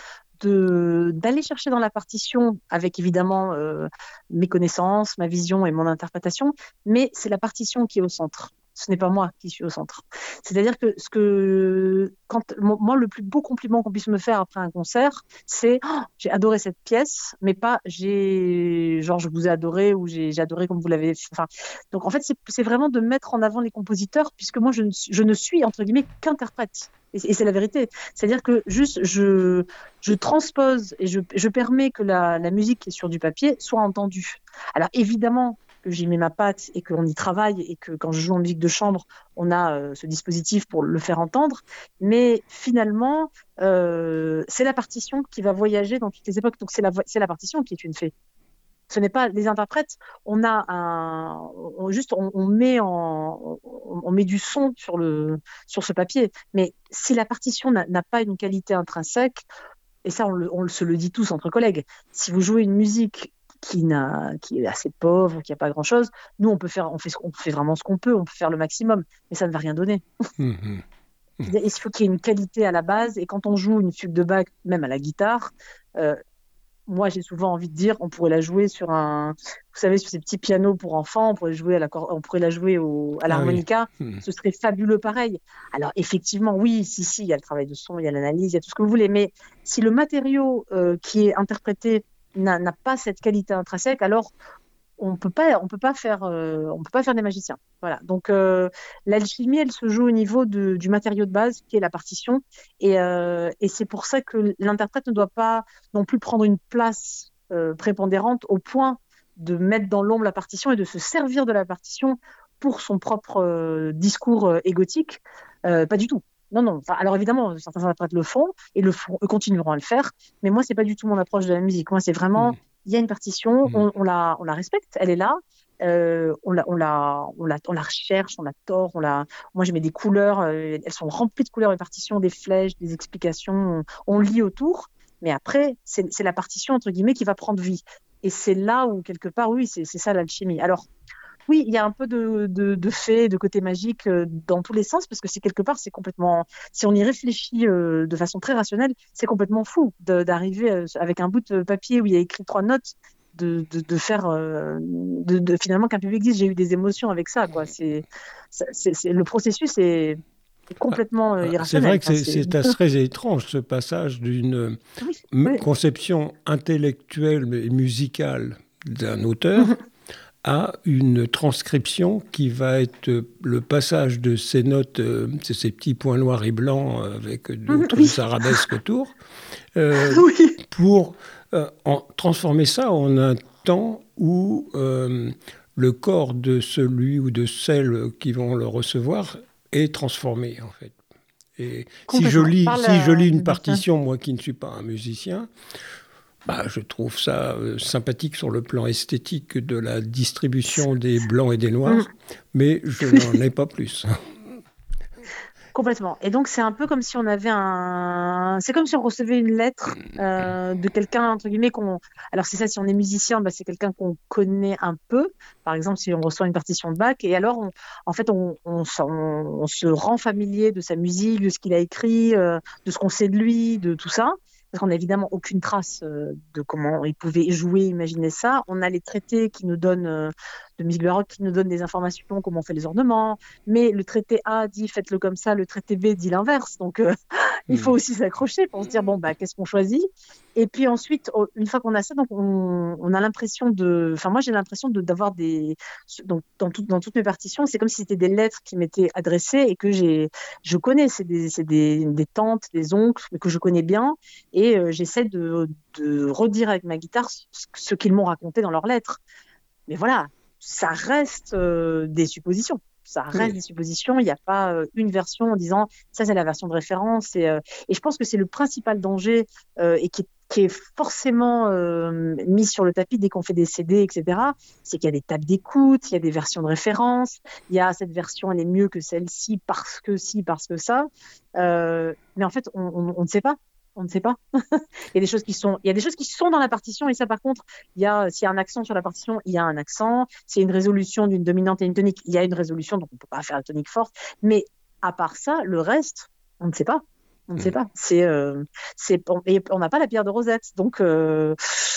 Speaker 3: de d'aller chercher dans la partition, avec évidemment euh, mes connaissances, ma vision et mon interprétation, mais c'est la partition qui est au centre. Ce n'est pas moi qui suis au centre. C'est-à-dire que ce que quand moi le plus beau compliment qu'on puisse me faire après un concert, c'est oh, j'ai adoré cette pièce, mais pas j'ai genre je vous ai adoré ou j'ai j'ai adoré comme vous l'avez fait. Enfin, donc en fait c'est c'est vraiment de mettre en avant les compositeurs puisque moi je ne suis, je ne suis entre guillemets qu'interprète. Et, et c'est la vérité. C'est-à-dire que juste je je transpose et je je permets que la la musique qui est sur du papier soit entendue. Alors évidemment que j'y mets ma patte et qu'on y travaille et que quand je joue en musique de chambre, on a euh, ce dispositif pour le faire entendre. Mais finalement, euh, c'est la partition qui va voyager dans toutes les époques. Donc c'est la, c'est la partition qui est une fée. Ce n'est pas les interprètes. On a un, on, juste, on, on met en, on, on met du son sur le, sur ce papier. Mais si la partition n'a n'a pas une qualité intrinsèque, et ça, on, le, on se le dit tous entre collègues, si vous jouez une musique qui n'a, qui est assez pauvre, qui a pas grand-chose. Nous, on peut faire, on fait, on fait vraiment ce qu'on peut, on peut faire le maximum, mais ça ne va rien donner.
Speaker 2: Mhm.
Speaker 3: C'est-à-dire, il faut qu'il y ait une qualité à la base, et quand on joue une fugue de Bach, même à la guitare, euh, moi, j'ai souvent envie de dire, on pourrait la jouer sur un, vous savez, sur ces petits pianos pour enfants, on pourrait jouer à la, cor- on pourrait la jouer au, à
Speaker 2: Ah oui.
Speaker 3: l'harmonica,
Speaker 2: Mhm.
Speaker 3: ce serait fabuleux pareil. Alors, effectivement, oui, si, si, il y a le travail de son, il y a l'analyse, il y a tout ce que vous voulez, mais si le matériau euh, qui est interprété n'a n'a pas cette qualité intrinsèque, alors on peut pas, on peut pas faire, euh, on peut pas faire des magiciens. Voilà. Donc euh, l'alchimie, elle se joue au niveau de- du matériau de base qui est la partition, et, euh, et c'est pour ça que l'interprète ne doit pas non plus prendre une place euh, prépondérante au point de mettre dans l'ombre la partition et de se servir de la partition pour son propre euh, discours euh, égotique. Euh, pas du tout. Non, non. Enfin, alors évidemment, certains interprètes le font et le font, continueront à le faire, mais moi, c'est pas du tout mon approche de la musique. Moi, c'est vraiment
Speaker 2: Mhm.
Speaker 3: il y a une partition,
Speaker 2: Mhm.
Speaker 3: on, on la, on la respecte, elle est là, euh, on la, on la, on la, on la recherche, on la tord, on la. Moi, je mets des couleurs, euh, elles sont remplies de couleurs, les partitions, des flèches, des explications, on, on lit autour, mais après, c'est c'est la partition entre guillemets qui va prendre vie. Et c'est là où quelque part, oui, c'est c'est ça l'alchimie. Alors oui, il y a un peu de, de, de fait, de côté magique euh, dans tous les sens, parce que c'est quelque part, c'est complètement, si on y réfléchit euh, de façon très rationnelle, c'est complètement fou de- d'arriver euh, avec un bout de papier où il y a écrit trois notes, de, de, de faire, euh, de, de- finalement qu'un public dise j'ai eu des émotions avec ça, quoi. C'est, ça- c'est, c'est- le processus est, est
Speaker 2: Ah,
Speaker 3: complètement euh,
Speaker 2: ah, c'est vrai
Speaker 3: irrationnel.
Speaker 2: que
Speaker 3: Enfin,
Speaker 2: c'est
Speaker 3: c'est,
Speaker 2: c'est très étrange ce passage d'une
Speaker 3: oui,
Speaker 2: m-
Speaker 3: oui.
Speaker 2: conception intellectuelle et musicale d'un auteur
Speaker 3: Mhm,
Speaker 2: à une transcription qui va être le passage de ces notes, euh, ces ces petits points noirs et blancs euh, avec
Speaker 3: mhm,
Speaker 2: d'autres
Speaker 3: oui,
Speaker 2: arabesques autour, euh,
Speaker 3: oui.
Speaker 2: pour euh, en, transformer ça en un temps où euh, le corps de celui ou de celle qui vont le recevoir est transformé en fait. Et si je
Speaker 3: Complètement.
Speaker 2: lis,
Speaker 3: Par
Speaker 2: si je
Speaker 3: la...
Speaker 2: lis une partition, moi qui ne suis pas un musicien, bah, je trouve ça euh, sympathique sur le plan esthétique de la distribution des blancs et des noirs, mais je n'en ai pas plus.
Speaker 3: Complètement. Et donc, c'est un peu comme si on avait un. C'est comme si on recevait une lettre euh, de quelqu'un, entre guillemets, qu'on. Alors, c'est ça, si on est musicien, bah, c'est quelqu'un qu'on connaît un peu. Par exemple, si on reçoit une partition de Bach, et alors, on... en fait, on, on, s- on- on se rend familier de sa musique, de ce qu'il a écrit, euh, de ce qu'on sait de lui, de tout ça. Parce qu'on n'a évidemment aucune trace euh, de comment il pouvait jouer, imaginer ça. On a les traités qui nous donnent, euh, de musique baroque, qui nous donnent des informations, comment on fait les ornements, mais le traité A dit faites-le comme ça, le traité B dit l'inverse. Donc, euh, il faut
Speaker 2: Hmm.
Speaker 3: aussi s'accrocher pour se dire, bon, bah, qu'est-ce qu'on choisit? Et puis ensuite, oh, une fois qu'on a ça, donc on, on a l'impression de. Enfin, moi, j'ai l'impression de, d'avoir des. Donc, dans, tout, dans toutes mes partitions, c'est comme si c'était des lettres qui m'étaient adressées et que j'ai, je connais. C'est des, c'est des, des tantes, des oncles, mais que je connais bien. Et euh, j'essaie de, de redire avec ma guitare ce, ce qu'ils m'ont raconté dans leurs lettres. Mais voilà, ça reste euh, des suppositions. Ça reste
Speaker 2: Oui.
Speaker 3: des suppositions. Il n'y a pas euh, une version en disant ça, c'est la version de référence. Et, euh, et je pense que c'est le principal danger euh, et qui est, qui est forcément euh, mis sur le tapis dès qu'on fait des C D, et cetera. C'est qu'il y a des tables d'écoute, il y a des versions de référence. Il y a cette version, elle est mieux que celle-ci parce que ci, parce que ça. Euh, mais en fait, on, on, on ne sait pas. On ne sait pas. Il y a des choses qui sont, il y a des choses qui sont dans la partition et ça, par contre, il y a, s'il y a un accent sur la partition, il y a un accent. S'il y a une résolution d'une dominante et une tonique, il y a une résolution, donc on ne peut pas faire la tonique forte. Mais à part ça, le reste, on ne sait pas. On ne sait
Speaker 2: Hmm.
Speaker 3: pas. C'est, euh, c'est, on, et on n'a pas la pierre de Rosette. Donc, euh,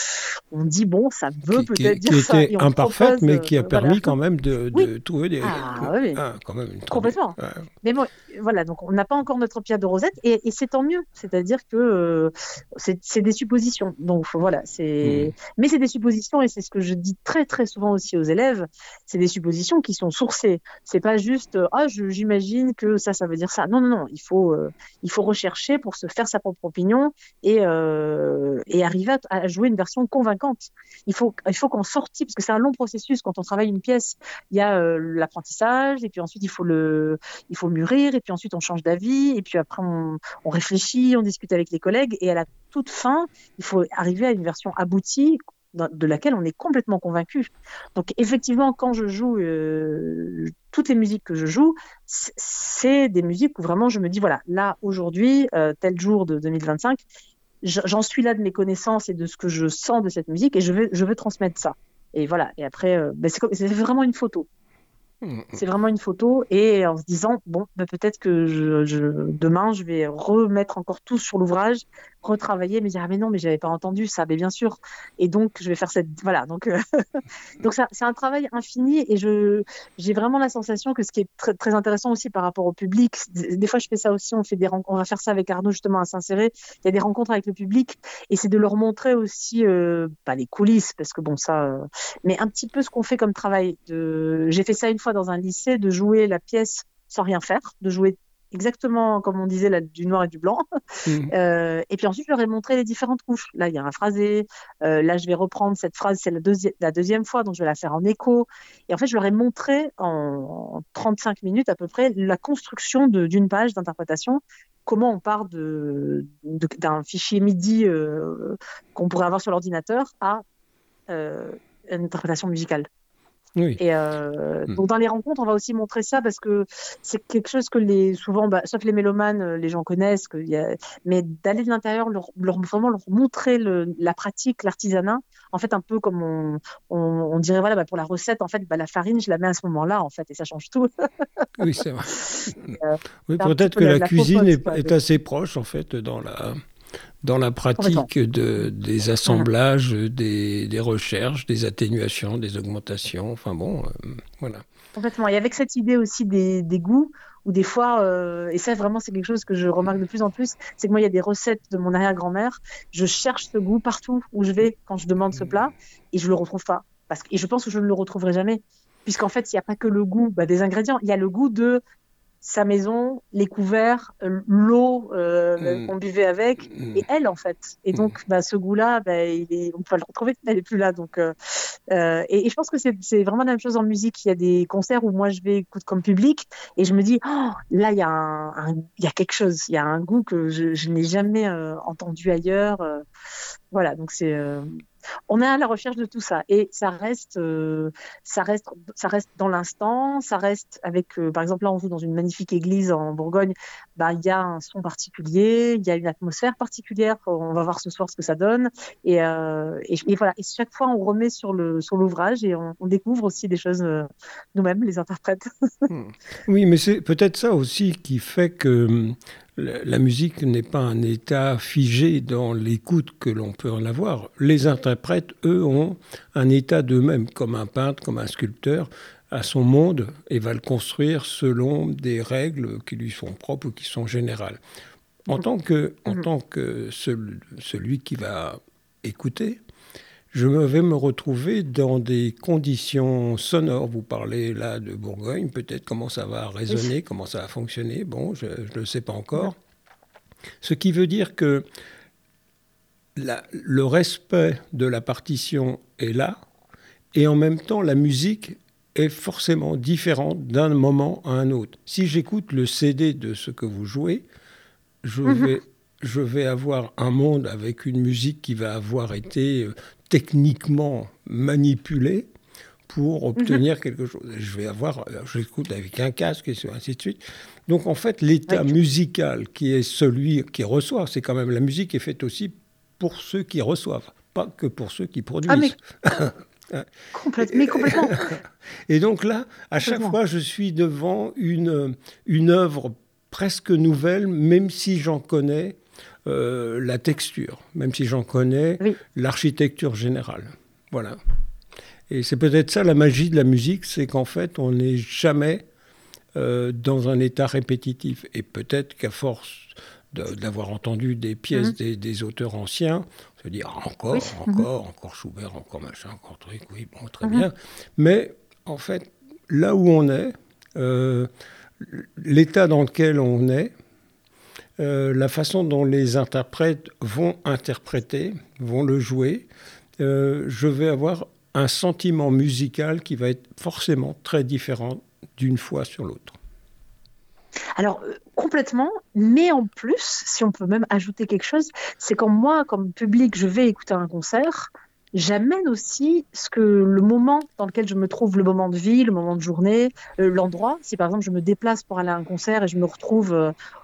Speaker 3: on dit, bon, ça veut
Speaker 2: Qui,
Speaker 3: peut-être
Speaker 2: qui- qui
Speaker 3: dire ça.
Speaker 2: était
Speaker 3: Et on
Speaker 2: imparfaite,
Speaker 3: propose,
Speaker 2: mais
Speaker 3: euh,
Speaker 2: qui a
Speaker 3: voilà.
Speaker 2: permis quand même de,
Speaker 3: Oui.
Speaker 2: de trouver des,
Speaker 3: Ah, oui, oui.
Speaker 2: ah, quand même une très belle-
Speaker 3: Complètement.
Speaker 2: ouais.
Speaker 3: Mais bon, voilà, donc on n'a pas encore notre pierre de Rosette et, et c'est tant mieux. C'est-à-dire que euh, c'est c'est des suppositions. Donc voilà,
Speaker 2: Hmm.
Speaker 3: c'est. Mais c'est des suppositions et c'est ce que je dis très très souvent aussi aux élèves. C'est des suppositions qui sont sourcées. C'est pas juste euh, ah je- j'imagine que ça ça veut dire ça. Non non non, il faut euh, il faut rechercher pour se faire sa propre opinion et euh, et arriver à, à jouer une version convaincante. Il faut il faut qu'on sortit parce que c'est un long processus quand on travaille une pièce. Il y a euh, l'apprentissage et puis ensuite il faut le il faut mûrir et puis ensuite on change d'avis et puis après on, on réfléchit, on discute avec les collègues et à la toute fin il faut arriver à une version aboutie de laquelle on est complètement convaincu. Donc effectivement quand je joue euh, toutes les musiques que je joue c'est des musiques où vraiment je me dis voilà là aujourd'hui euh, tel jour de deux mille vingt-cinq j'en suis là de mes connaissances et de ce que je sens de cette musique et je veux, je veux transmettre ça. Et voilà. Et après, euh, ben c'est, comme- c'est vraiment une photo.
Speaker 2: Mmh.
Speaker 3: C'est vraiment une photo et en se disant, bon, ben peut-être que je, je- demain, je vais remettre encore tout sur l'ouvrage, retravailler, me dire, ah mais non, mais j'avais pas entendu ça, mais bien sûr. Et donc, je vais faire cette... Voilà, donc, euh, donc ça, c'est un travail infini et je, j'ai vraiment la sensation que ce qui est très, très intéressant aussi par rapport au public, des des fois je fais ça aussi, on fait des rencontres, on va faire ça avec Arnaud justement à Saint-Céré, il y a des rencontres avec le public et c'est de leur montrer aussi, euh, pas les coulisses, parce que bon, ça... euh, mais un petit peu ce qu'on fait comme travail. De... J'ai fait ça une fois dans un lycée, de jouer la pièce sans rien faire, de jouer exactement comme on disait là, du noir et du blanc.
Speaker 2: Mmh.
Speaker 3: Euh, et puis ensuite, je leur ai montré les différentes couches. Là, il y a un phrasé. Euh, là, je vais reprendre cette phrase, c'est la, deuxi- la deuxième fois, donc je vais la faire en écho. Et en fait, je leur ai montré en, en trente-cinq minutes à peu près la construction de- d'une page d'interprétation. Comment on part de, de- d'un fichier MIDI euh, qu'on pourrait avoir sur l'ordinateur à euh, une interprétation musicale.
Speaker 2: Oui.
Speaker 3: Et euh,
Speaker 2: Mmh.
Speaker 3: donc dans les rencontres, on va aussi montrer ça parce que c'est quelque chose que les souvent, bah, sauf les mélomanes, euh, les gens connaissent. Que y a, mais d'aller de l'intérieur, leur, leur vraiment leur montrer le, la pratique, l'artisanat. En fait, un peu comme on, on, on dirait voilà, bah, pour la recette, en fait, bah, la farine, je la mets à ce moment-là, en fait, et ça change tout.
Speaker 2: Oui, c'est vrai.
Speaker 3: Euh,
Speaker 2: Oui,
Speaker 3: c'est un petit
Speaker 2: peut-être
Speaker 3: peu
Speaker 2: que
Speaker 3: la,
Speaker 2: la
Speaker 3: la
Speaker 2: cuisine
Speaker 3: popote,
Speaker 2: est,
Speaker 3: quoi.
Speaker 2: est assez proche, en fait, dans la, dans la
Speaker 3: Complètement.
Speaker 2: pratique de, des
Speaker 3: Mhm.
Speaker 2: assemblages, des, des recherches, des atténuations, des augmentations. Enfin bon, euh, voilà.
Speaker 3: Complètement. Et avec cette idée aussi des, des goûts, où des fois, euh, et ça vraiment c'est quelque chose que je remarque de plus en plus, c'est que moi il y a des recettes de mon arrière-grand-mère, je cherche ce goût partout où je vais quand je demande ce plat, et je le retrouve pas. Parce que, et je pense que je ne le retrouverai jamais. Puisqu'en fait, il n'y a pas que le goût bah, des ingrédients, il y a le goût de sa maison, les couverts, euh, l'eau euh,
Speaker 2: Mm,
Speaker 3: qu'on buvait avec,
Speaker 2: mm,
Speaker 3: et elle en fait. Et
Speaker 2: mm.
Speaker 3: donc, bah, ce goût-là, bah, il est, on peut pas le retrouver, elle est plus là. Donc, euh, euh, et, et je pense que c'est c'est vraiment la même chose en musique. Il y a des concerts où moi je vais écouter comme public et je me dis, oh, là il y a un, un- il y a quelque chose, il y a un goût que je, je n'ai jamais euh, entendu ailleurs. euh. Voilà, donc c'est, euh, on est à la recherche de tout ça et ça reste, euh, ça reste, ça reste dans l'instant, ça reste avec, euh, par exemple là on joue dans une magnifique église en Bourgogne, bah il y a un son particulier, il y a une atmosphère particulière. On va voir ce soir ce que ça donne et, euh, et, et voilà. Et chaque fois on remet sur le sur l'ouvrage et on, on découvre aussi des choses euh, nous-mêmes, les interprètes.
Speaker 2: Hmm. Oui, mais c'est peut-être ça aussi qui fait que hum, la, la musique n'est pas un état figé dans l'écoute que l'on peut en avoir. Les interprètes, eux, ont un état d'eux-mêmes, comme un peintre, comme un sculpteur, à son monde et va le construire selon des règles qui lui sont propres ou qui sont générales. En tant que, en
Speaker 3: Mhm.
Speaker 2: tant que seul- celui qui va écouter, je me vais me retrouver dans des conditions sonores. Vous parlez là de Bourgogne, peut-être comment ça va
Speaker 3: Oui.
Speaker 2: résonner, comment ça va fonctionner. Bon, je ne le sais pas
Speaker 3: Mhm.
Speaker 2: encore. Ce qui veut dire que la- le respect de la partition est là, et en même temps, la musique est forcément différente d'un moment à un autre. Si j'écoute le C D de ce que vous jouez, je
Speaker 3: Mhm.
Speaker 2: vais, je vais avoir un monde avec une musique qui va avoir été euh, techniquement manipulée pour
Speaker 3: Mhm.
Speaker 2: obtenir quelque chose. Je vais avoir, euh, j'écoute avec un casque et ainsi de suite. Donc en fait,
Speaker 3: Oui.
Speaker 2: l'état musical qui est celui qui reçoit, c'est quand même la musique est faite aussi pour ceux qui reçoivent, pas que pour ceux qui
Speaker 3: Ah mais
Speaker 2: produisent.
Speaker 3: complète, mais complètement,
Speaker 2: Et donc là, à chaque
Speaker 3: complètement.
Speaker 2: fois, je suis devant une, une œuvre presque nouvelle, même si j'en connais euh, la texture, même si j'en connais
Speaker 3: Oui.
Speaker 2: l'architecture générale. Voilà. Et c'est peut-être ça la magie de la musique, c'est qu'en fait, on n'est jamais euh, dans un état répétitif. Et peut-être qu'à force de- d'avoir entendu des pièces
Speaker 3: Mhm.
Speaker 2: des, des auteurs anciens, on se dit ah,
Speaker 3: Oui.
Speaker 2: encore,
Speaker 3: Mhm.
Speaker 2: encore, encore Schubert, encore machin, encore truc, oui, bon, très
Speaker 3: Mhm.
Speaker 2: bien. Mais en fait, là où on est, euh, l'état dans lequel on est, euh, la façon dont les interprètes vont interpréter, vont le jouer, euh, je vais avoir un sentiment musical qui va être forcément très différent d'une fois sur l'autre.
Speaker 3: Alors, euh, complètement, mais en plus, si on peut même ajouter quelque chose, c'est quand moi, comme public, je vais écouter un concert, j'amène aussi ce que le moment dans lequel je me trouve, le moment de vie, le moment de journée, euh, l'endroit. Si par exemple je me déplace pour aller à un concert et je me retrouve euh,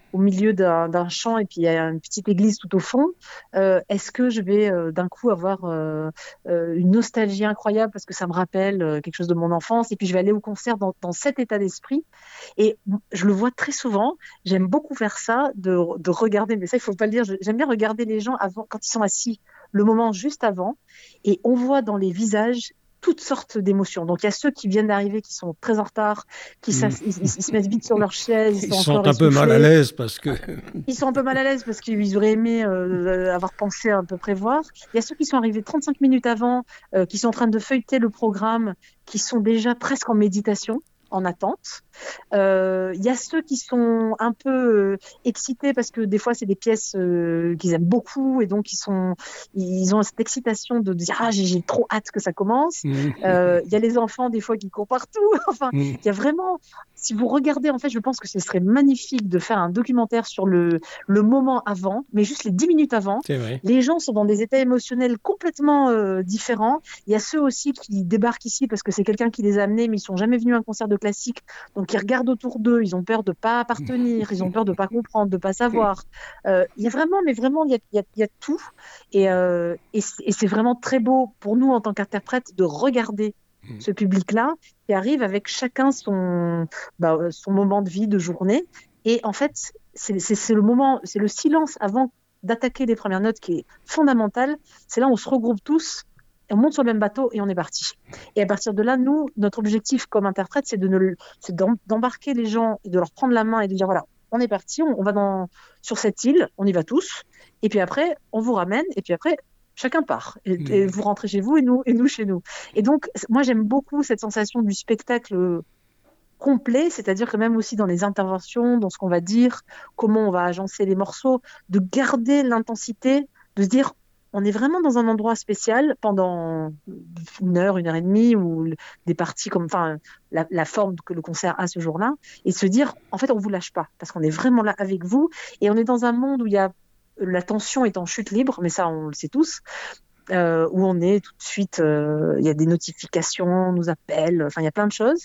Speaker 3: au milieu d'un, d'un champ et puis il y a une petite église tout au fond, euh, est-ce que je vais euh, d'un coup avoir euh, euh, une nostalgie incroyable parce que ça me rappelle euh, quelque chose de mon enfance et puis je vais aller au concert dans, dans cet état d'esprit. Et je le vois très souvent, j'aime beaucoup faire ça, de, de regarder, mais ça il faut pas le dire, j'aime bien regarder les gens avant, quand ils sont assis, le moment juste avant, et on voit dans les visages toutes sortes d'émotions. Donc, il y a ceux qui viennent d'arriver, qui sont très en retard, qui mmh. ils, ils, ils, se mettent vite sur leur chaise, ils,
Speaker 2: ils
Speaker 3: sont,
Speaker 2: sont
Speaker 3: encore
Speaker 2: un
Speaker 3: essoufflés.
Speaker 2: peu mal à l'aise parce que...
Speaker 3: Ils sont un peu mal à l'aise parce qu'ils auraient aimé euh, avoir pensé à un peu prévoir. Il y a ceux qui sont arrivés trente-cinq minutes avant, euh, qui sont en train de feuilleter le programme, qui sont déjà presque en méditation, en attente. Euh, il y a ceux qui sont un peu euh, excités parce que des fois c'est des pièces euh, qu'ils aiment beaucoup et donc ils sont ils ont cette excitation de dire ah j'ai, j'ai trop hâte que ça commence. Il euh, y a les enfants des fois qui courent partout. Enfin il y a vraiment, si vous regardez, en fait je pense que ce serait magnifique de faire un documentaire sur le le moment avant, mais juste les dix minutes avant.
Speaker 2: C'est vrai.
Speaker 3: Les gens sont dans des états émotionnels complètement euh, différents. Il y a ceux aussi qui débarquent ici parce que c'est quelqu'un qui les a amenés mais ils sont jamais venus à un concert de classique, donc ils regardent autour d'eux, ils ont peur de pas appartenir, ils ont peur de pas comprendre, de pas savoir. Euh, il y a vraiment, mais vraiment, il y a, il y a, il y a tout, et, euh, et, c'est, et c'est vraiment très beau pour nous en tant qu'interprètes de regarder ce public-là qui arrive avec chacun son, bah, son moment de vie, de journée, et en fait, c'est, c'est, c'est le moment, c'est le silence avant d'attaquer les premières notes qui est fondamental. C'est là où on se regroupe tous. Et on monte sur le même bateau et on est parti. Et à partir de là, nous, notre objectif comme interprète, c'est, de ne, c'est d'embarquer les gens et de leur prendre la main et de dire, voilà, on est parti, on, on va dans, sur cette île, on y va tous. Et puis après, on vous ramène. Et puis après, chacun part. Et, mmh. et vous rentrez chez vous et nous, et nous chez nous. Et donc, moi, j'aime beaucoup cette sensation du spectacle complet, c'est-à-dire que même aussi dans les interventions, dans ce qu'on va dire, comment on va agencer les morceaux, de garder l'intensité, de se dire, on est vraiment dans un endroit spécial pendant une heure, une heure et demie, ou des parties comme, enfin, la, la forme que le concert a ce jour-là, et se dire, en fait, on vous lâche pas, parce qu'on est vraiment là avec vous, et on est dans un monde où il y a la tension est en chute libre, mais ça, on le sait tous, euh, où on est tout de suite, euh, il y a des notifications, on nous appelle, enfin, il y a plein de choses.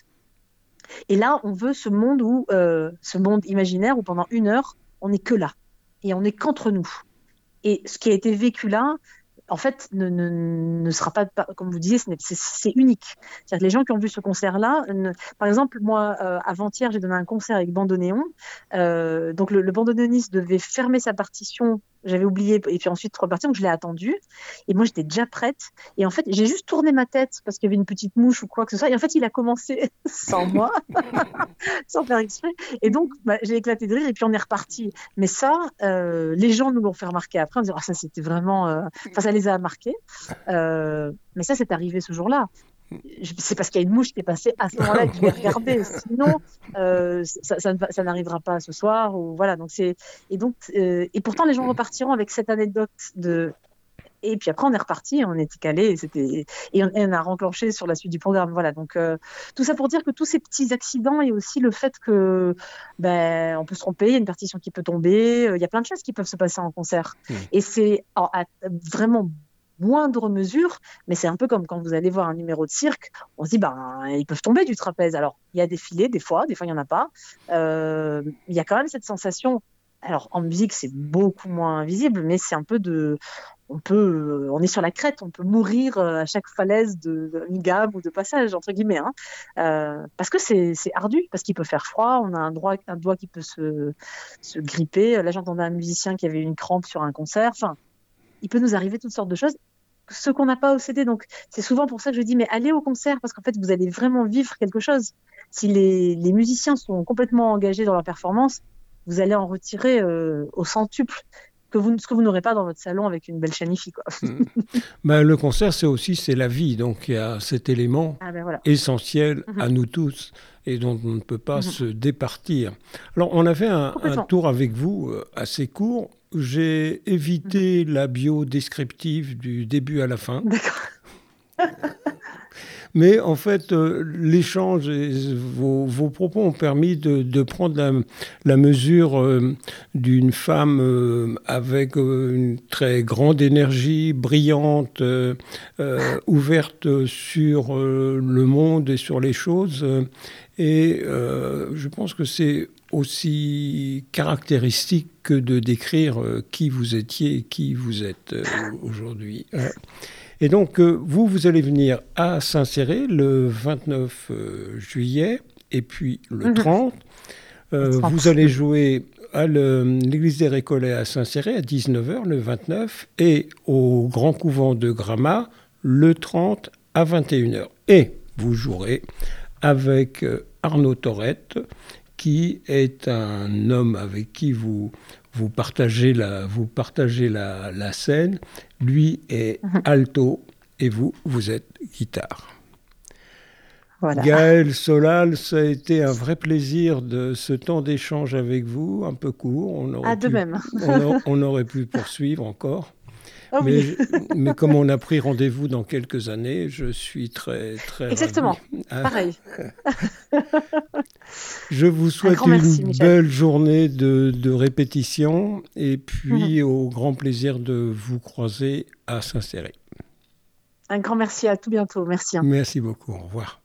Speaker 3: Et là, on veut ce monde où, euh, ce monde imaginaire où pendant une heure, on n'est que là, et on n'est qu'entre nous. Et ce qui a été vécu là, en fait, ne, ne, ne sera pas, comme vous disiez, c'est, c'est unique. C'est-à-dire que les gens qui ont vu ce concert-là, ne... par exemple, moi, euh, avant-hier, j'ai donné un concert avec bandoneon. Euh, donc, le, le bandoneoniste devait fermer sa partition. J'avais oublié, et puis ensuite repartir, donc je l'ai attendu. Et moi, j'étais déjà prête. Et en fait, j'ai juste tourné ma tête parce qu'il y avait une petite mouche ou quoi que ce soit. Et en fait, il a commencé sans moi, sans faire exprès. Et donc, bah, j'ai éclaté de rire et puis on est reparti. Mais ça, euh, les gens nous l'ont fait remarquer après. On disait, ah, ça, c'était vraiment... Euh... Enfin, ça les a marqués. Euh... Mais ça, c'est arrivé ce jour-là. C'est parce qu'il y a une mouche qui est passée à ce moment-là et que je l'ai regardée. Sinon, euh, ça, ça, ça n'arrivera pas ce soir. Ou voilà. Donc c'est et donc euh, et pourtant les gens repartiront avec cette anecdote de. Et puis après on est reparti, on était calé et c'était et on, et on a renclenché sur la suite du programme. Voilà. Donc euh, tout ça pour dire que tous ces petits accidents et aussi le fait que ben on peut se tromper, il y a une partition qui peut tomber, il y a plein de choses qui peuvent se passer en concert. Mmh. Et c'est à, à, vraiment moindre mesure, mais c'est un peu comme quand vous allez voir un numéro de cirque, on se dit, ben, ils peuvent tomber du trapèze. Alors, il y a des filets, des fois, des fois, il n'y en a pas. Euh, il y a quand même cette sensation. Alors, en musique, c'est beaucoup moins visible, mais c'est un peu de... On peut, on est sur la crête, on peut mourir à chaque falaise de, d'une gamme ou de passage, entre guillemets, hein. Euh, parce que c'est, c'est ardu, parce qu'il peut faire froid, on a un, droit, un doigt qui peut se, se gripper. Là, j'entendais un musicien qui avait une crampe sur un concert. Enfin, il peut nous arriver toutes sortes de choses, ce qu'on n'a pas au C D. Donc, c'est souvent pour ça que je dis, mais allez au concert, parce qu'en fait, vous allez vraiment vivre quelque chose. Si les, les musiciens sont complètement engagés dans leur performance, vous allez en retirer euh, au centuple que vous, ce que vous n'aurez pas dans votre salon avec une belle chaîne hi-fi, quoi.
Speaker 2: Mmh. Ben, le concert, c'est aussi c'est la vie. Donc, il y a cet élément
Speaker 3: ah ben voilà.
Speaker 2: essentiel mmh. à nous tous et dont on ne peut pas mmh. se départir. Alors, on a fait un, un tour avec vous euh, assez court. J'ai évité mmh. la bio descriptive du début à la fin.
Speaker 3: D'accord.
Speaker 2: Mais en fait, euh, l'échange et vos, vos propos ont permis de, de prendre la, la mesure euh, d'une femme euh, avec euh, une très grande énergie, brillante, euh, euh, ouverte sur euh, le monde et sur les choses. Et euh, je pense que c'est aussi caractéristique que de décrire euh, qui vous étiez et qui vous êtes euh, aujourd'hui. Euh, et donc, euh, vous, vous allez venir à Saint-Céré le vingt-neuf euh, juillet et puis le
Speaker 3: Mhm.
Speaker 2: trente. Euh,
Speaker 3: Le trente.
Speaker 2: vous allez jouer à le- l'église des Récollets à Saint-Céré à dix-neuf heures le vingt-neuf et au Grand Couvent de Gramat le trente à vingt et une heures. Et vous jouerez avec euh, Arnaud Torrette, qui est un homme avec qui vous, vous partagez, la, vous partagez la, la scène. Lui est
Speaker 3: Mhm.
Speaker 2: alto et vous, vous êtes guitare.
Speaker 3: Voilà.
Speaker 2: Gaël Solal, ça a été un vrai plaisir de ce temps d'échange avec vous, un peu court. On aurait
Speaker 3: Ah, de
Speaker 2: pu,
Speaker 3: même.
Speaker 2: on, a- on aurait pu poursuivre encore.
Speaker 3: Ah
Speaker 2: Mais,
Speaker 3: oui,
Speaker 2: je- mais comme on a pris rendez-vous dans quelques années, je suis très, très
Speaker 3: exactement.
Speaker 2: ravi. Ah,
Speaker 3: Pareil.
Speaker 2: je vous
Speaker 3: Un
Speaker 2: souhaite
Speaker 3: grand merci,
Speaker 2: une
Speaker 3: Michel.
Speaker 2: belle journée de, de répétition et
Speaker 3: Mhm.
Speaker 2: puis au grand plaisir de vous croiser à Saint-Céré.
Speaker 3: Un grand merci, à tout bientôt. Merci. hein.
Speaker 2: Merci beaucoup. Au revoir.